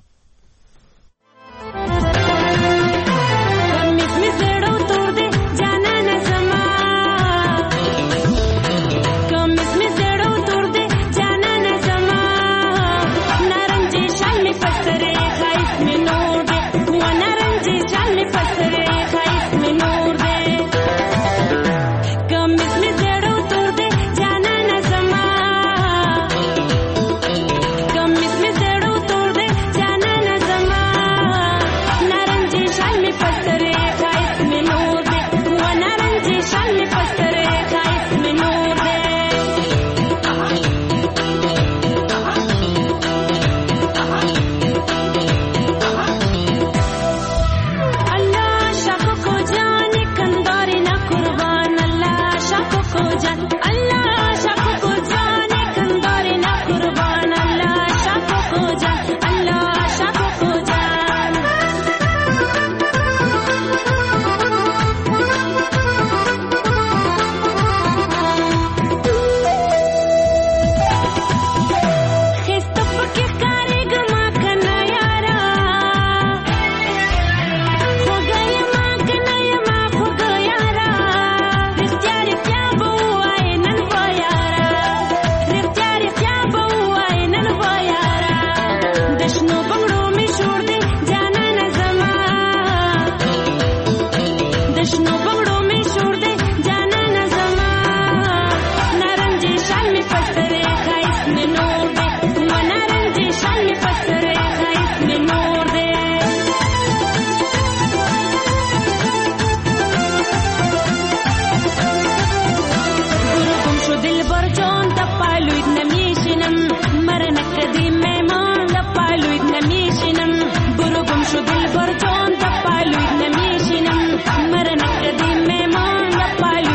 Bye.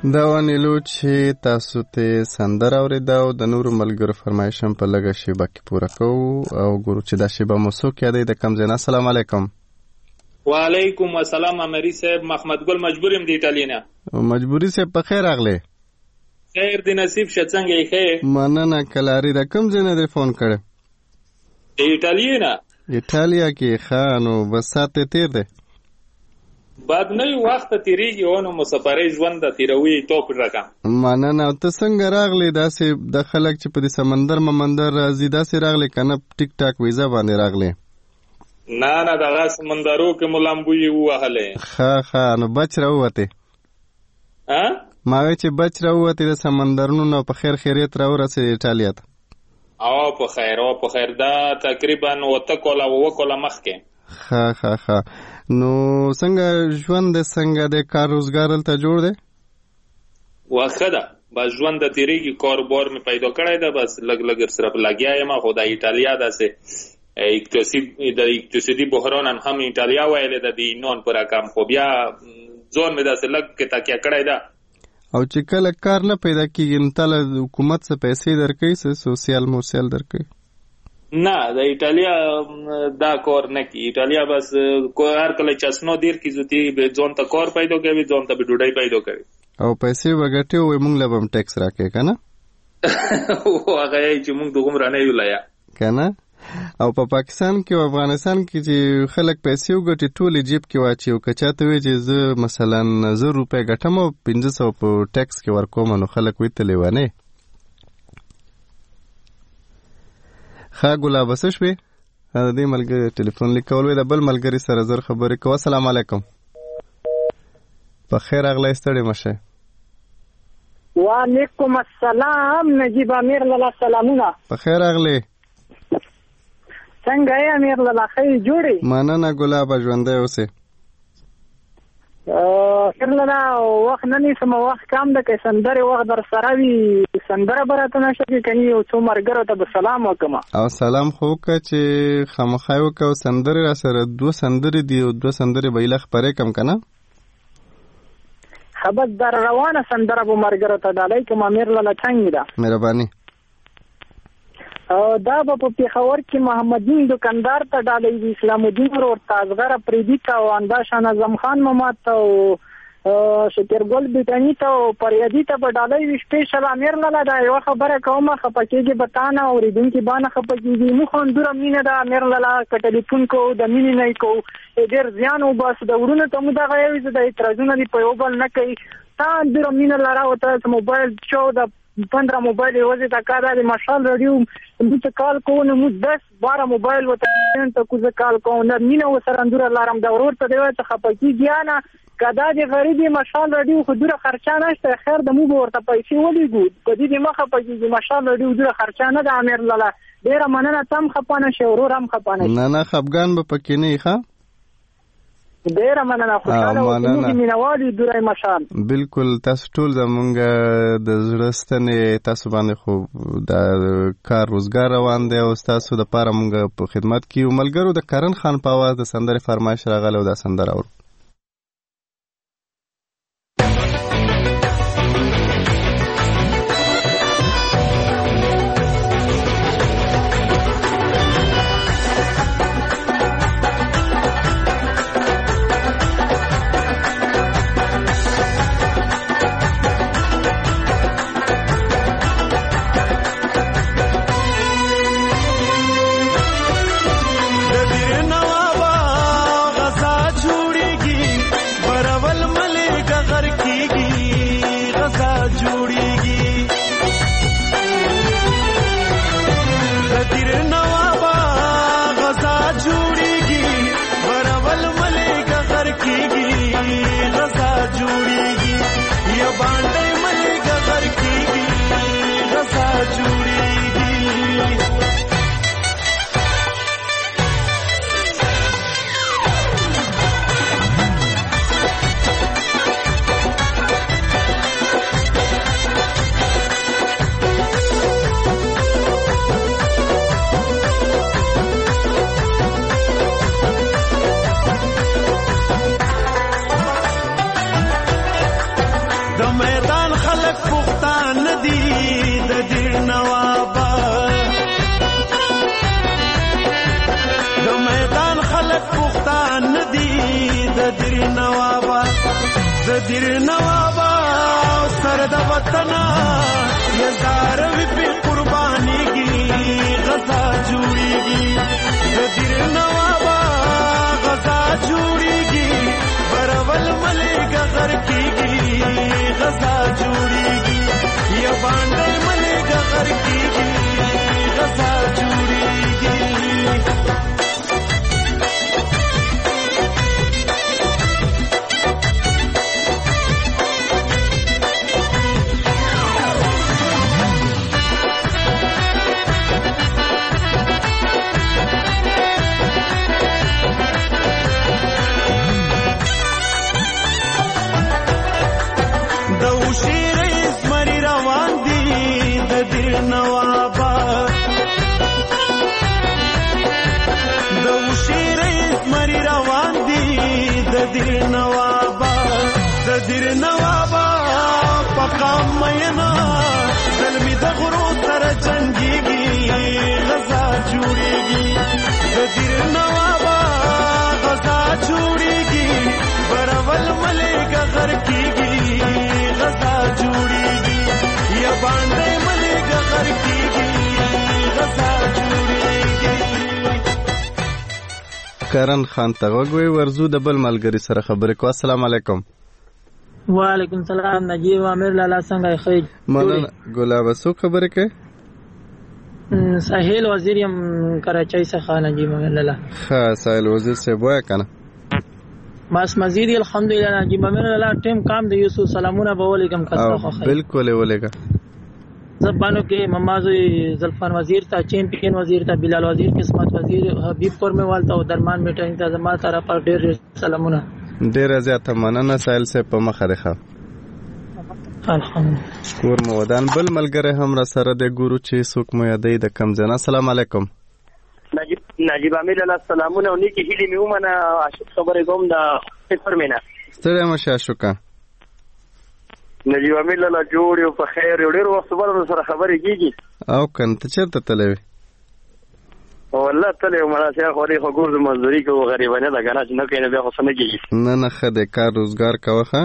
دا وانیلو چې تاسو ته سندره اورېده او د نورو ملګرو فرمایش هم په لږه شیبه کې پوره کوو او ګورو چې دا شیبه مو څوک یادوي د کوم ځای نه. السلام علیکم. وعلیکم السلام امری صاحب، محمد ګل مجبور یم د ایټالیا نه. مجبوري صاحب په خیر راغلی. خیر دی نصیب شه، څنګه یې ښه؟ مننه. کلاري د کوم ځای نه دی فون کړی؟ د ایټالیا نه. ایټالیا کې ښه، نو بس ساعت تیر دی؟ بعد نه وخت تیریږي او نو مسافرۍ ژوند د تیروي توپ راکم. مننه. ته څنګه راغلی؟ داسې د خلک چې په دې سمندر ممندر راځي داسې راغلی کنه ټیک ټاک ویزا باندې راغلی؟ نه دغه سمندرو کې ملامبوي وهلې. ښه نو بچ راووتې؟ ما وی چې بچ راووتې د سمندرونو نو په خیر خیریت راورسېدې ایټالیا ته؟ او په خیر دا تقریبا 8 کوله مخکې. ښه نو څنګه ژوند څنګه د کار روزګار دلته جوړ دی؟ واخه ده بس ژوند د تیریږي، کاروبار مې پیدا کړی ده، بس لږ سره لګیا یم. خو د ایټالیا داسې د اقتصادي بحران هم ایټالیا ویلې ده د یونان پر رقم، خو بیا ځان مې داسې لږ کې تکیه کړی ده. او چې کله کار نه پیدا کېږي نو تاله حکومت څه پیسې درکوي، څه سوسیال مورسیال درکوي؟ نه د ایټالیا دا کار نه کوي. ایټالیا بس هر کله چسنو دیر کې زوتی به ځان ته کار پیدا کوي، ځان ته به ډوډۍ پیدا کوي او پیسې وګټي او موږ له هم ټیکس راکې کنه. هغه چې موږ دغه رانه یو لایا کنه. او په پاکستان کې او افغانستان کې چې خلک پیسې وګټي ټول جیب کې واچي او کچاته وي چې زه مثلا 1000 روپۍ ګټم او 1500 په ټیکس کې ورکوم، نو خلک وي ته لیوانه. ښه ګلاب څه شوې؟ د دې ملګري ټلیفون لیکول وی د بل ملګري سره زر خبرې کوه. السلام علیکم. په خیر راغلی، ستړی مشه. وعلیکم السلام نجیب امیر لاله، سلامونه. په خیر راغلی. څنګه یې امیر لاله؟ ښه جوړې؟ مننه ګلابه، ژوندی اوسې. خیر لاله وخت نه نیسم، وخت کم ده. که سندرې وخت در سره وي سندره به راته نشه کې کني یو څو ملګرو ته به سلام وکړم. او سلام خو وکړه چې خامخا یې وکړه. او سندرې را سره 2 سندرې دي او 2 سندرې به ایله خپرې کم که نه؟ ښه بس در روانه سندره به ملګرو ته ډالۍ کړم. امیر لاله څنګه ده؟ مهرباني. دا به په پېښور کې محمدین دکاندار ته ډالۍ وي، اسلام الدین ورور ته، اصغر پریدي ته او انداشان اعظم خان ممات ته او شکرګل بیتانی ته او پریادي ته به ډالۍ وي. سپیشل امیر لاله دا یوه خبره کوم، خفه کېږي به تا نه، اورېدونکي به نه خفه کېږي. موږ خو اندوره مینه ده امیر لاله، که ټلیفون کوو د مینې نه یې کوو ډېر زیان وباسو. د ورونو ته مو دغه یوي زه د اعتراضونه دي په یو بل نه کوي. تا اندوره مینه لره ورته موبایل شو د 15 موبایل یوازې دا کار دی. مشال رادیو موږ کال کوو نو موږ 10-12 موبایل ورته کوزه کال کوو. نه مینه ورسره اندوره لرم. د ورور ته دی وایي چې خفه کېږي نه، که دا د غریبې مشال رادیو خو دوره خرچه نشته، خیر د موږ به ورته پیسې ولیږو. که دې مه خفه کېږي، مشال رادیو دوره خرچه نه ده. امیر لاله ډېره مننه، ته هم خفه نه شې، ورور هم خفه نه شي. نه خفګان به پکې نه وي. ښه ډېره مننه، خوشحاله اوسئ مینوالي دوره مشال. بالکل تاسو ټول زمونږ د زړه ستنې، تاسو باندې خو د کار روزګار روان دی او تاسو د پاره مونږ په خدمت کې یو. ملګرو د کرن خان په اواز د سندرې فرمایش راغلی او دا سندره اورو. دیر نوابا سر د وطن یزار وی په قربانی کی غزا جوړیږي د دیر نوابا غزا جوړیږي برول ملک غر کیږي غزا جوړیږي یا باندې ملک غر کیږي غزا جوړیږي دیر نوابا پقام مینا ظلمی د غرو تر جنگیږي غزا جوړیږي دیر نوابا غزا جوړیږي برول ملک غر کیږي غزا جوړیږي یا باندې ملک غر کیږي غزا جوړیږي. کرن خان تغوی ورزو د بل ملګری سره خبرې کو. السلام علیکم. وعلیکم السلام. نجیب عامر لالا څنګه خیر؟ مننه. ګلاب سو خبرې کوي؟ ساحل وزیر یم کراچۍ څخه. نجیب عامر لالا. ها ساحل وزیر سے وای کنه. ماس مزید الحمدلله. نجیب عامر لالا ټیم کام دی یوسف سلامونه به ولیکم کسه خو خیر. بالکل ولېګا. زبانو کې ممازوی زلفان وزیر تا چیمپئن وزیر تا بلال وزیر قسمت وزیر حبیب پور میں والتا او درمان میټنګ ته زما طرف ډېر سلامونه. ډېر زیاته مننه سایل سے په مخه ده. الحمدلله. کور مو ودان بل ملګری هم را سره د ګورو چې څوک مو یادې د کم ځنه. السلام علیکم. نجیب عامر لالا سلامونه او نیکی هیلې مې ومنه. عاشق خبرې کوم د فکر مینا ستړی مشه شوکا. نجیب عامر لالا جوړ یو په خیر یو ډېر وخت بعد سره خبرې کیږي او کنه ته چیرته تلوي؟ والله تلې مړه چې خو لري خو ګور د مزدوري کو غریبانه ده کنه چې نه کینې بیا خو څنګه کیږي. نه خدای کار روزګار کوخه.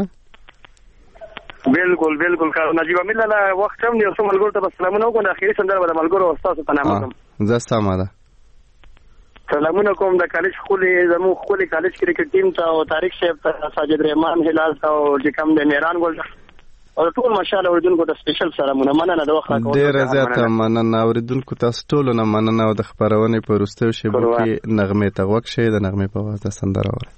بالکل بالکل کار. نجیب عامر لالا وخت هم یو څه ملګرو ته سلامونه وکړه. اخیری سندره به ملګرو استاد ته نامه کوم. زه سماده سلامونه کوم د کالج خولي زمو خولي کالج کرکټ ټیم ته او طارق صاحب ته ساجد رحمان هلال ته او چې کوم د میران ګل او ټول ماشاءالله اوریدونکو ته سپیشل سلامونه. مننه د وخت راکوم. ډېر زیاته مننه اوریدونکو تاسو ټول نه مننه او د خبرونه په وروستیو شیبو کې نغمه ته وښه شي د نغمه په واسطه سندره وره.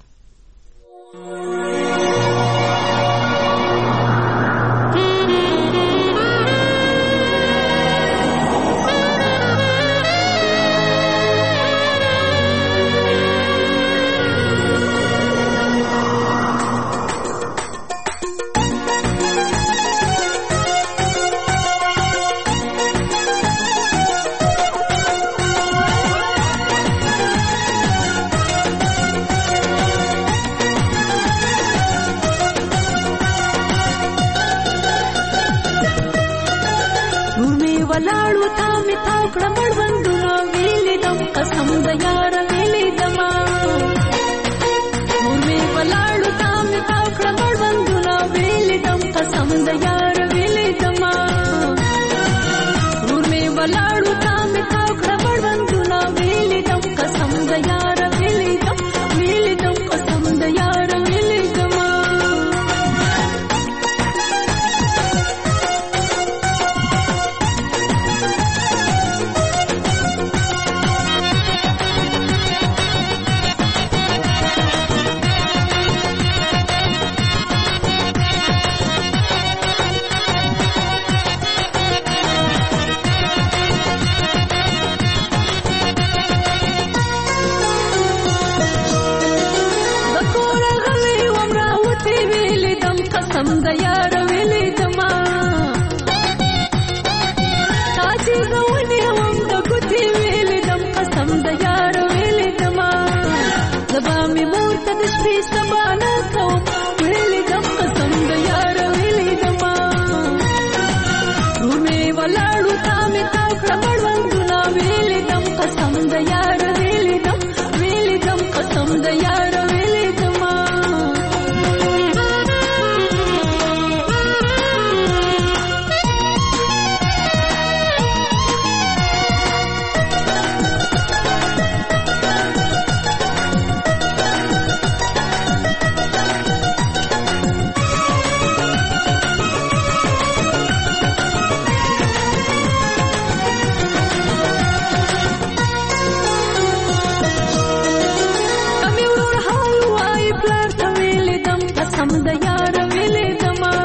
د یار ویلې دما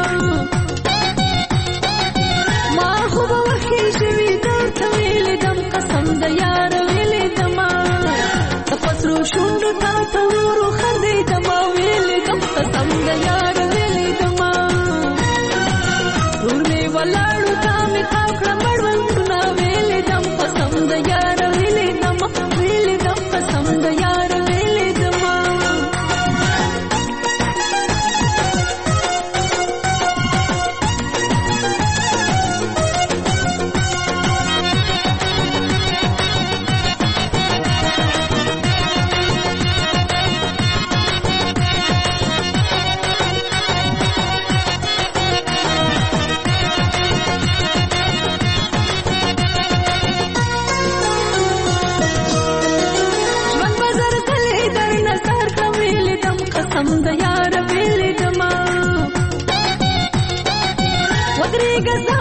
ما خو به وحي شوي درته ویلې دم قسم د یار ویلې دما د پسرو شونډو تا ته ورو خندې دما ویلې دم قسم د یار ویلې دما ټول مې ولاړو تا مې تاو کړه مړوندونه ویلې دم قسم د یار ویلې دما ویلې دم قسم د یار ویلې دما قسم د یار ویلې دما ودرېږه